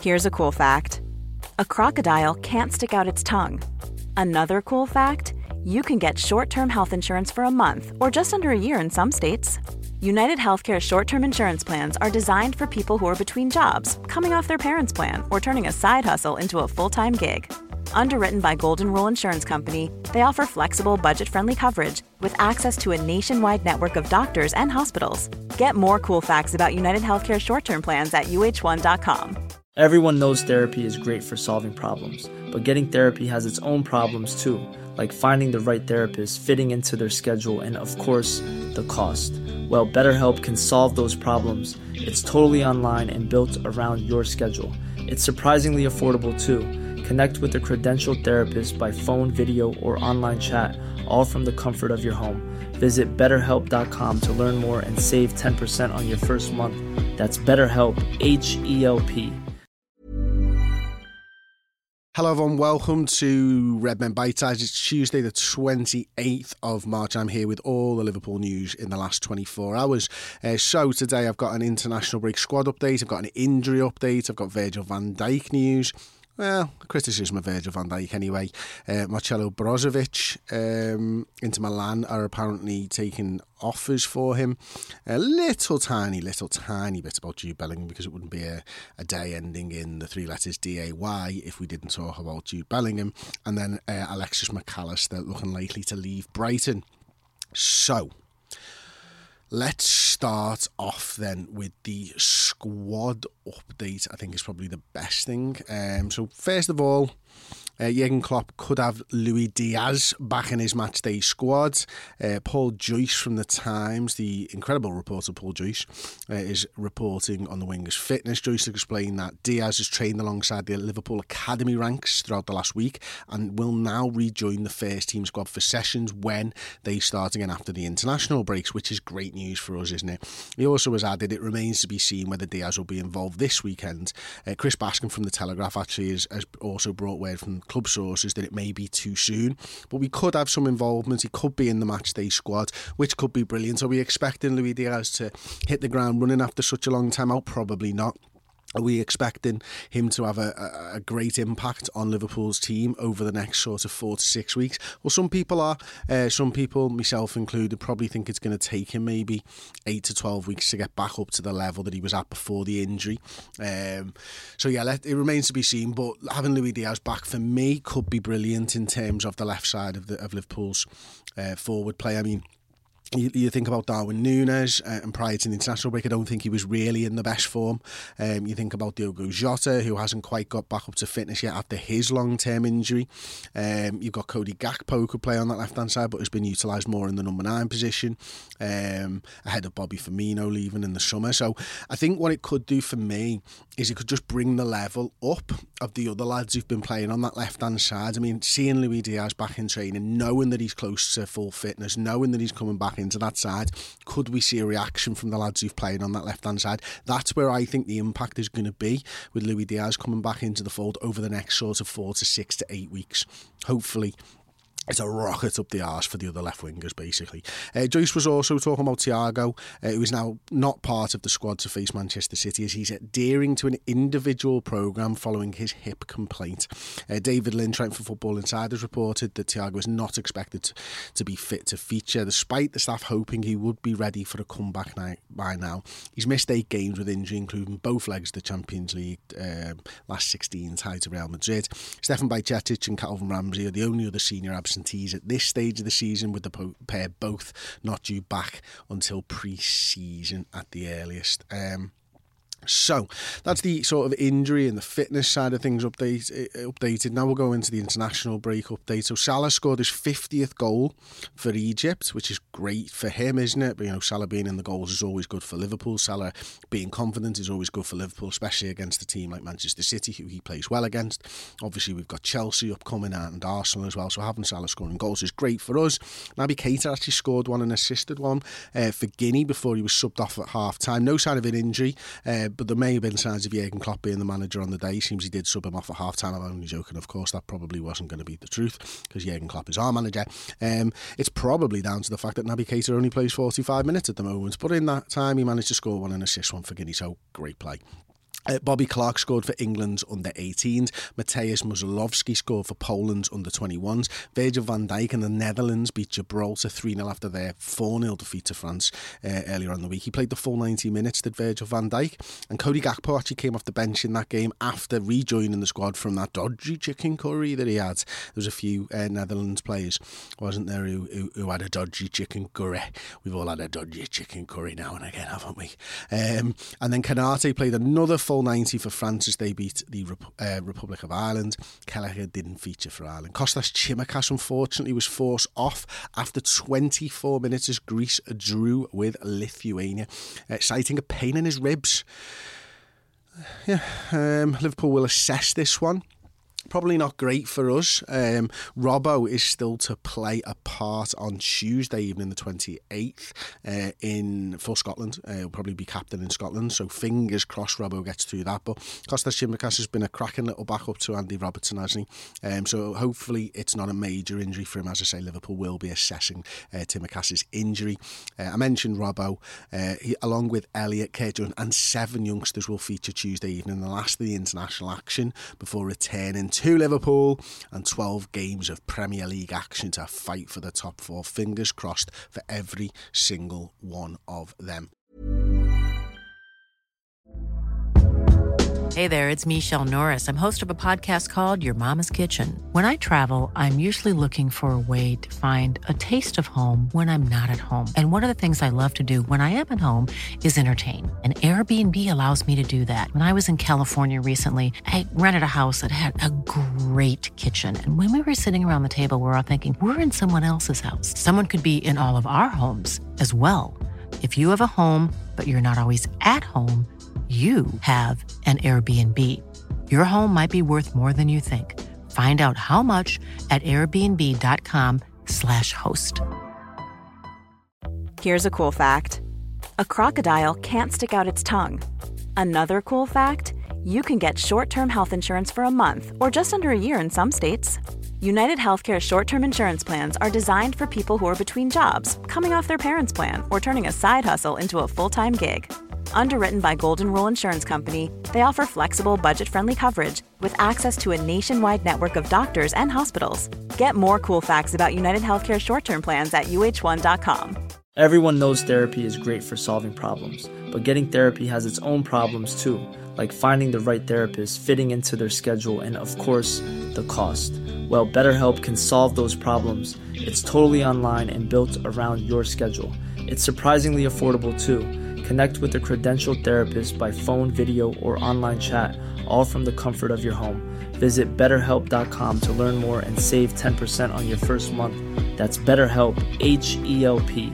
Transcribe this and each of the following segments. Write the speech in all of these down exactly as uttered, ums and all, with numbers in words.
Here's a cool fact. A crocodile can't stick out its tongue. Another cool fact, you can get short-term health insurance for a month or just under a year in some states. United Healthcare short-term insurance plans are designed for people who are between jobs, coming off their parents' plan, or turning a side hustle into a full-time gig. Underwritten by Golden Rule Insurance Company, they offer flexible, budget-friendly coverage with access to a nationwide network of doctors and hospitals. Get more cool facts about United Healthcare short-term plans at U H one dot com. Everyone knows therapy is great for solving problems, but getting therapy has its own problems too, like finding the right therapist, fitting into their schedule, and of course, the cost. Well, BetterHelp can solve those problems. It's totally online and built around your schedule. It's surprisingly affordable too. Connect with a credentialed therapist by phone, video, or online chat, all from the comfort of your home. Visit better help dot com to learn more and save ten percent on your first month. That's BetterHelp, H E L P. Hello everyone, welcome to Red Men Bite Size. It's Tuesday the twenty-eighth of March. I'm here with all the Liverpool news in the last twenty-four hours. Uh, so today I've got an international break squad update, I've got an injury update, I've got Virgil van Dijk news. Well, criticism of Virgil van Dijk anyway. Uh, Marcelo Brozovic, um, Inter Milan are apparently taking offers for him. A little tiny, little tiny bit about Jude Bellingham, because it wouldn't be a, a day ending in the three letters D A Y if we didn't talk about Jude Bellingham. And then uh, Alexis McAllister looking likely to leave Brighton. So, let's start off then with the squad update. I think is probably the best thing. Um, so first of all, Uh, Jurgen Klopp could have Luis Diaz back in his matchday squad. Uh, Paul Joyce from The Times, the incredible reporter Paul Joyce, uh, is reporting on the winger's fitness. Joyce explained that Diaz has trained alongside the Liverpool Academy ranks throughout the last week and will now rejoin the first team squad for sessions when they start again after the international breaks, which is great news for us, isn't it? He also has added it remains to be seen whether Diaz will be involved this weekend. Uh, Chris Baskin from The Telegraph actually has, has also brought word from club sources that it may be too soon, but we could have some involvement. He could be in the matchday squad, which could be brilliant. Are we expecting Luis Diaz to hit the ground running after such a long time out? Probably not. Are we expecting him to have a, a, a great impact on Liverpool's team over the next sort of four to six weeks? Well, some people are. Uh, some people, myself included, probably think it's going to take him maybe eight to twelve weeks to get back up to the level that he was at before the injury. Um, so, yeah, let, it remains to be seen. But having Luis Diaz back, for me, could be brilliant in terms of the left side of, the, of Liverpool's uh, forward play. I mean, You, you think about Darwin Núñez, uh, and prior to the international break, I don't think he was really in the best form. Um, you think about Diogo Jota, who hasn't quite got back up to fitness yet after his long-term injury. Um, you've got Cody Gakpo, who could play on that left-hand side, but has been utilised more in the number nine position, um, ahead of Bobby Firmino leaving in the summer. So I think what it could do for me is it could just bring the level up of the other lads who've been playing on that left-hand side. I mean, seeing Luis Diaz back in training, knowing that he's close to full fitness, knowing that he's coming back into that side, could we see a reaction from the lads who've played on that left-hand side? That's where I think the impact is going to be with Luis Diaz coming back into the fold over the next sort of four to six to eight weeks. Hopefully it's a rocket up the arse for the other left wingers, basically. Uh, Joyce was also talking about Thiago, uh, who is now not part of the squad to face Manchester City, as he's adhering to an individual programme following his hip complaint. Uh, David Lynn, Trent for Football Insider, has reported that Thiago is not expected to, to be fit to feature, despite the staff hoping he would be ready for a comeback night by now. He's missed eight games with injury, including both legs of the Champions League um, last sixteen tied to Real Madrid. Stefan Bajcetic and Calvin Ramsey are the only other senior absent at this stage of the season, with the pair both not due back until pre-season at the earliest. Um, So that's the sort of injury and the fitness side of things update, updated. Now we'll go into the international break update. So Salah scored his fiftieth goal for Egypt, which is great for him, isn't it? But, you know, Salah being in the goals is always good for Liverpool. Salah being confident is always good for Liverpool, especially against a team like Manchester City, who he plays well against. Obviously, we've got Chelsea upcoming and Arsenal as well, so having Salah scoring goals is great for us. Naby Keita actually scored one and assisted one uh, for Guinea before he was subbed off at half-time. No sign of an injury, uh, but there may have been signs of Jurgen Klopp being the manager on the day. Seems he did sub him off at half-time. I'm only joking, of course. That probably wasn't going to be the truth, because Jurgen Klopp is our manager. Um, it's probably down to the fact that Naby Keita only plays forty-five minutes at the moment, but in that time he managed to score one and assist one for Guinea, so great play. Uh, Bobby Clark scored for England's under eighteens. Mateusz Muszalowski scored for Poland's under twenty-ones. Virgil van Dijk and the Netherlands beat Gibraltar three nil after their four nil defeat to France uh, earlier on the week. He played the full ninety minutes, did Virgil van Dijk. And Cody Gakpo actually came off the bench in that game after rejoining the squad from that dodgy chicken curry that he had. There was a few uh, Netherlands players, wasn't there, who, who, who had a dodgy chicken curry. We've all had a dodgy chicken curry now and again, haven't we? Um, and then Konate played another full ninety for France as they beat the uh, Republic of Ireland. Kelleher didn't feature for Ireland. Kostas Tsimikas unfortunately was forced off after twenty-four minutes as Greece drew with Lithuania, uh, citing a pain in his ribs. Yeah, um, Liverpool will assess this one. Probably not great for us. Um, Robbo is still to play a part on Tuesday evening, the twenty-eighth, uh, in for Scotland. Uh, he'll probably be captain in Scotland, so fingers crossed Robbo gets through that. But Kostas Tsimikas has been a cracking little backup to Andy Robertson, hasn't he? Um, so hopefully it's not a major injury for him. As I say, Liverpool will be assessing uh, Tsimikas' injury. Uh, I mentioned Robbo, uh, he, along with Elliot, Kurt and seven youngsters will feature Tuesday evening, the last of the international action before returning to Liverpool and twelve games of Premier League action to fight for the top four. Fingers crossed for every single one of them. Hey there, it's Michelle Norris. I'm host of a podcast called Your Mama's Kitchen. When I travel, I'm usually looking for a way to find a taste of home when I'm not at home. And one of the things I love to do when I am at home is entertain. And Airbnb allows me to do that. When I was in California recently, I rented a house that had a great kitchen. And when we were sitting around the table, we were all thinking, we're in someone else's house. Someone could be in all of our homes as well. If you have a home, but you're not always at home, you have an Airbnb. Your home might be worth more than you think. Find out how much at airbnb.com slash host. Here's a cool fact. A crocodile can't stick out its tongue. Another cool fact, you can get short-term health insurance for a month or just under a year in some states. United Healthcare short-term insurance plans are designed for people who are between jobs, coming off their parents' plan, or turning a side hustle into a full-time gig. Underwritten by Golden Rule Insurance Company, they offer flexible, budget-friendly coverage with access to a nationwide network of doctors and hospitals. Get more cool facts about United Healthcare short-term plans at U H one dot com. Everyone knows therapy is great for solving problems, but getting therapy has its own problems too, like finding the right therapist, fitting into their schedule, and of course, the cost. Well, BetterHelp can solve those problems. It's totally online and built around your schedule. It's surprisingly affordable too. Connect with a credentialed therapist by phone, video, or online chat, all from the comfort of your home. Visit better help dot com to learn more and save ten percent on your first month. That's BetterHelp, H E L P.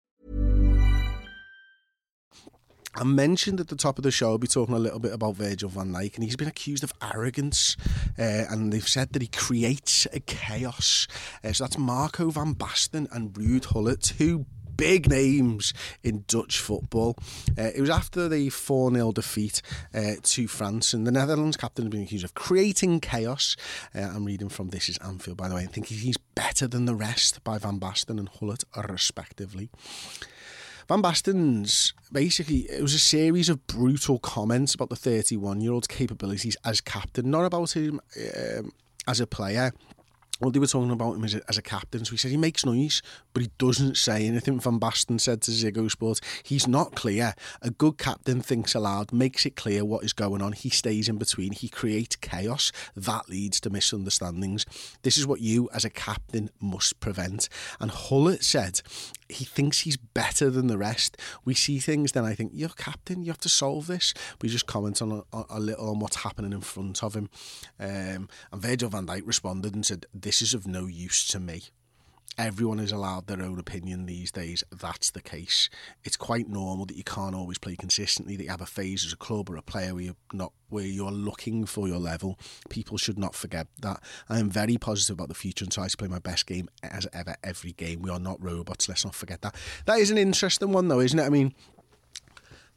I mentioned at the top of the show, I'll be talking a little bit about Virgil van Dijk, and he's been accused of arrogance, uh, and they've said that he creates a chaos. Uh, so that's Marco van Basten and Ruud Gullit, two big names in Dutch football. Uh, it was after the four nil defeat uh, to France, and the Netherlands captain has been accused of creating chaos. Uh, I'm reading from This Is Anfield, by the way. I think he's better than the rest by Van Basten and Gullit, respectively. Van Basten's, basically, it was a series of brutal comments about the thirty-one-year-old's capabilities as captain, not about him um, as a player. Well, they were talking about him as a, as a captain, so he said he makes noise, but he doesn't say anything. Van Basten said to Ziggo Sport, he's not clear. A good captain thinks aloud, makes it clear what is going on. He stays in between. He creates chaos. That leads to misunderstandings. This is what you, as a captain, must prevent. And Gullit said he thinks he's better than the rest. We see things, then I think, you're captain, you have to solve this. But he just comments on a, a little on what's happening in front of him. Um, and Virgil van Dijk responded and said, this is of no use to me. Everyone is allowed their own opinion these days. That's the case. It's quite normal that you can't always play consistently, that you have a phase as a club or a player where you're not where you're looking for your level. People should not forget that. I am very positive about the future and try to play my best game as ever every game. We are not robots. Let's not forget that. That is an interesting one though, isn't it? I mean,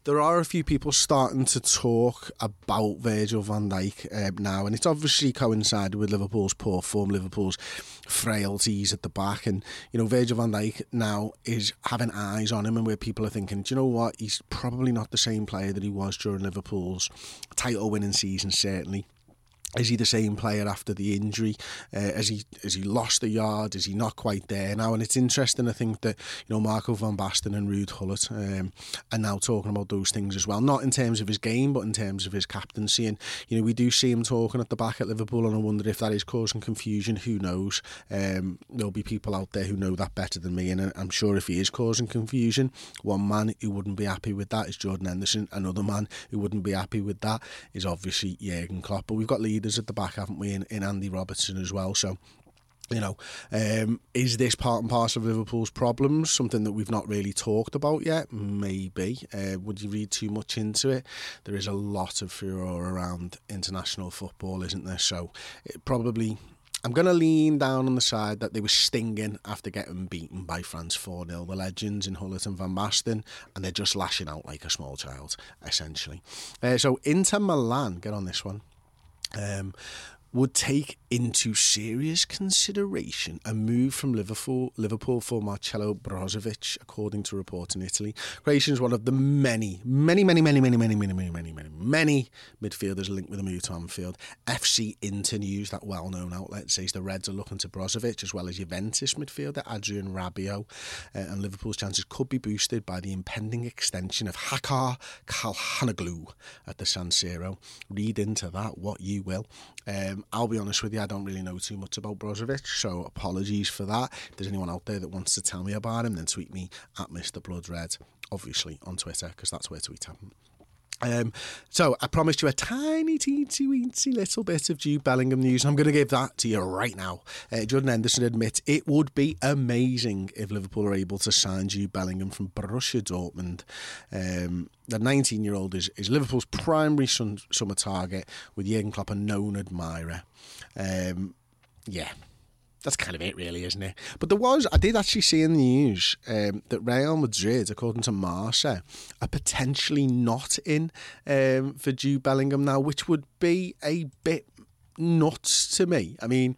there are a few people starting to talk about Virgil van Dijk uh, now, and it's obviously coincided with Liverpool's poor form, Liverpool's frailties at the back, and you know Virgil van Dijk now is having eyes on him, and where people are thinking, do you know what, he's probably not the same player that he was during Liverpool's title-winning season, certainly. Is he the same player after the injury? Uh, has he has he lost a yard? Is he not quite there now? And it's interesting, I think, that you know Marco van Basten and Ruud Gullit um, are now talking about those things as well. Not in terms of his game, but in terms of his captaincy. And you know we do see him talking at the back at Liverpool, and I wonder if that is causing confusion. Who knows? Um, there'll be people out there who know that better than me, and I'm sure if he is causing confusion, one man who wouldn't be happy with that is Jordan Henderson. Another man who wouldn't be happy with that is obviously Jurgen Klopp. But we've got leaders at the back, haven't we, in, in Andy Robertson as well. So, you know, um, is this part and parcel of Liverpool's problems? Something that we've not really talked about yet? Maybe. Uh, would you read too much into it? There is a lot of furore around international football, isn't there? So, it probably... I'm going to lean down on the side that they were stinging after getting beaten by France four nil, the legends in Gullit and Van Basten, and they're just lashing out like a small child, essentially. Uh, so, Inter Milan, get on this one. Um, would take into serious consideration a move from Liverpool Liverpool for Marcelo Brozovic, according to reports in Italy. Croatia is one of the many, many, many, many, many, many, many, many, many, many, many midfielders linked with a move to Anfield. F C Inter News, that well-known outlet, says the Reds are looking to Brozovic, as well as Juventus midfielder Adrian Rabiot, uh, and Liverpool's chances could be boosted by the impending extension of Hakan Çalhanoğlu at the San Siro. Read into that what you will. Um, I'll be honest with you, I don't really know too much about Brozovic, so apologies for that. If there's anyone out there that wants to tell me about him, then tweet me at Mister Blood Red, obviously on Twitter, because that's where tweet happen. Um, so I promised you a tiny, teensy, weensy little bit of Jude Bellingham news. I'm going to give that to you right now. Uh, Jordan Henderson admits it would be amazing if Liverpool are able to sign Jude Bellingham from Borussia Dortmund. Um, the nineteen-year-old is, is Liverpool's primary sun, summer target, with Jurgen Klopp a known admirer. Um, yeah. That's kind of it, really, isn't it? But there was, I did actually see in the news um, that Real Madrid, according to Marca, are potentially not in um, for Jude Bellingham now, which would be a bit nuts to me. I mean,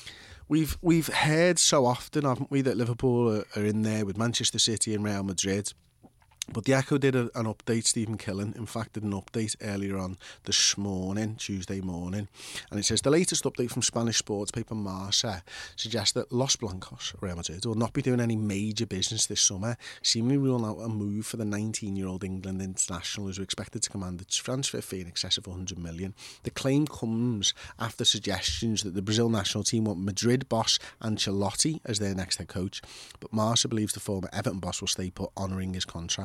we've we've heard so often, haven't we, that Liverpool are, are in there with Manchester City and Real Madrid. But the Echo did a, an update, Stephen Killen, in fact, did an update earlier on this morning, Tuesday morning, and it says the latest update from Spanish sports paper Marca suggests that Los Blancos, Real Madrid, will not be doing any major business this summer, seemingly ruling out a move for the nineteen-year-old England international, who's expected to command a transfer fee in excess of one hundred million. The claim comes after suggestions that the Brazil national team want Madrid boss Ancelotti as their next head coach, but Marca believes the former Everton boss will stay put, honouring his contract.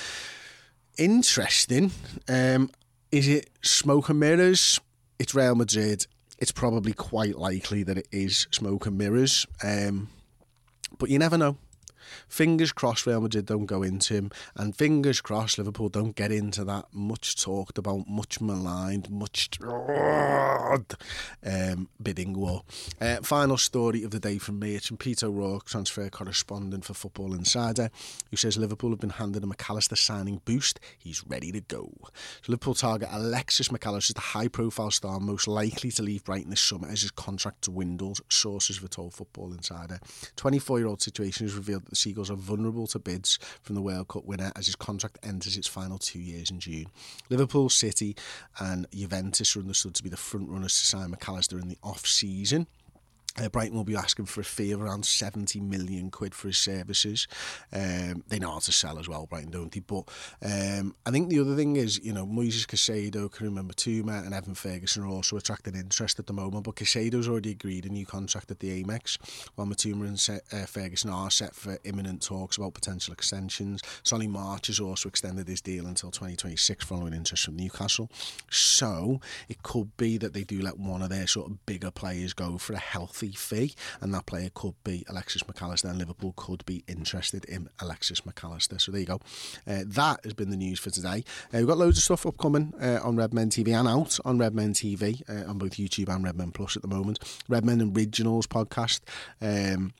Interesting. Um, is it smoke and mirrors? It's Real Madrid. It's probably quite likely that it is smoke and mirrors. Um, but you never know. Fingers crossed Real Madrid don't go into him, and fingers crossed Liverpool don't get into that much talked about, much maligned, much um, bidding war. Uh, final story of the day from me. It's from Peter O'Rourke, transfer correspondent for Football Insider, who says Liverpool have been handed a McAllister signing boost. He's ready to go. So Liverpool target Alexis McAllister is the high-profile star most likely to leave Brighton this summer as his contract dwindles, sources have told Football Insider. twenty-four-year-old situation has revealed that the Seagulls are vulnerable to bids from the World Cup winner as his contract enters its final two years in June. Liverpool, City and Juventus are understood to be the front runners to sign McAllister in the off-season. Uh, Brighton will be asking for a fee of around seventy million quid for his services. Um, they know how to sell as well, Brighton, don't they? But um, I think the other thing is, you know, Moises Caicedo, Karim Mbeumo and Evan Ferguson are also attracting interest at the moment, but Caicedo's already agreed a new contract at the Amex, while Mbeumo and Se- uh, Ferguson are set for imminent talks about potential extensions. Solly March has also extended his deal until twenty twenty-six following interest from Newcastle. So it could be that they do let one of their sort of bigger players go for a healthy fee, and that player could be Alexis McAllister, and Liverpool could be interested in Alexis McAllister. So there you go. Uh, that has been the news for today. Uh, we've got loads of stuff upcoming uh, on Redmen T V and out on Redmen T V uh, on both YouTube and Redmen Plus at the moment. Redmen Originals podcast. Um,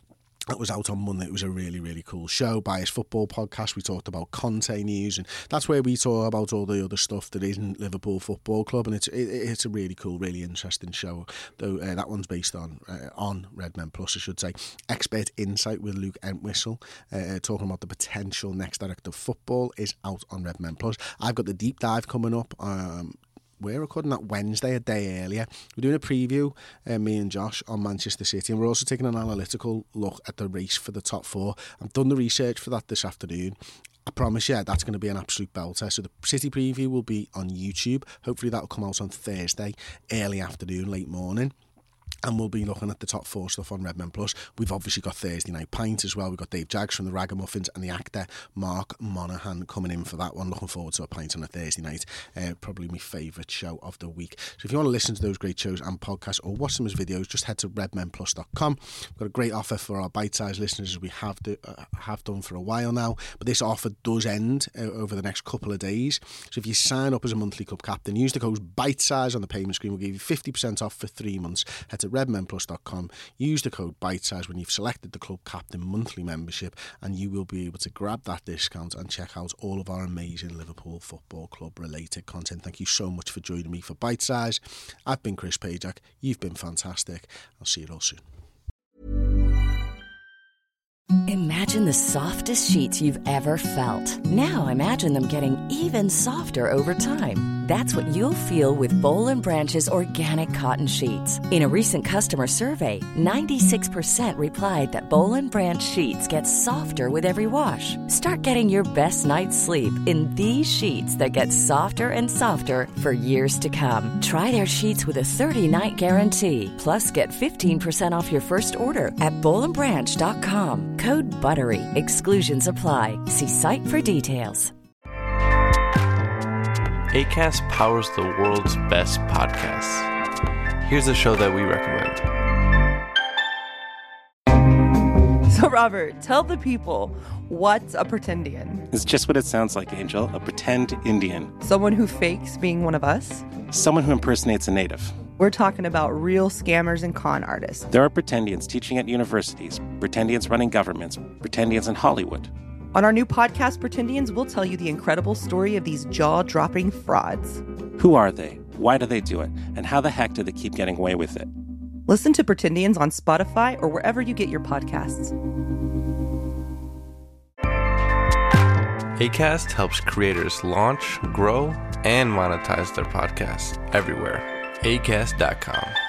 That was out on Monday. It was a really, really cool show. Bias Football Podcast. We talked about Conte news, and that's where we talk about all the other stuff that isn't Liverpool Football Club. And it's it, it's a really cool, really interesting show. Though uh, that one's based on uh, on Redmen Plus, I should say. Expert Insight with Luke Entwistle, uh, talking about the potential next director of football, is out on Redmen Plus. I've got the deep dive coming up. Um, We're recording that Wednesday, a day earlier. We're doing a preview, uh, me and Josh, on Manchester City, and we're also taking an analytical look at the race for the top four. I've done the research for that this afternoon. I promise you, that's going to be an absolute belter. So the City preview will be on YouTube. Hopefully that'll come out on Thursday, early afternoon, late morning. And we'll be looking at the top four stuff on Redmen Plus. We've obviously got Thursday Night Pint as well. We've got Dave Jaggs from the Ragamuffins and the actor Mark Monaghan coming in for that one. Looking forward to a pint on a Thursday night. Uh, probably my favourite show of the week. So if you want to listen to those great shows and podcasts or watch them as videos, just head to redmen plus dot com. We've got a great offer for our bite-sized listeners, as we have, do, uh, have done for a while now. But this offer does end uh, over the next couple of days. So if you sign up as a monthly club captain, use the code BITESIZE on the payment screen. We'll give you fifty percent off for three months. Head to redmen plus dot com. Use the code BITESIZE when you've selected the club captain monthly membership, and you will be able to grab that discount and check out all of our amazing Liverpool Football Club related content. Thank you so much for joining me for Bite Size. I've been Chris Pajak. You've been fantastic. I'll see you all soon. Imagine the softest sheets you've ever felt. Now imagine them getting even softer over time. That's what you'll feel with Boll and Branch's organic cotton sheets. In a recent customer survey, ninety-six percent replied that Boll and Branch sheets get softer with every wash. Start getting your best night's sleep in these sheets that get softer and softer for years to come. Try their sheets with a thirty-night guarantee. Plus, get fifteen percent off your first order at boll and branch dot com. Code BUTTERY. Exclusions apply. See site for details. Acast powers the world's best podcasts. Here's a show that we recommend. So, Robert, tell the people, what's a pretendian? It's just what it sounds like, Angel. A pretend Indian. Someone who fakes being one of us? Someone who impersonates a native. We're talking about real scammers and con artists. There are pretendians teaching at universities, pretendians running governments, pretendians in Hollywood. On our new podcast, Pretendians, we'll tell you the incredible story of these jaw-dropping frauds. Who are they? Why do they do it? And how the heck do they keep getting away with it? Listen to Pretendians on Spotify or wherever you get your podcasts. Acast helps creators launch, grow, and monetize their podcasts everywhere. acast dot com.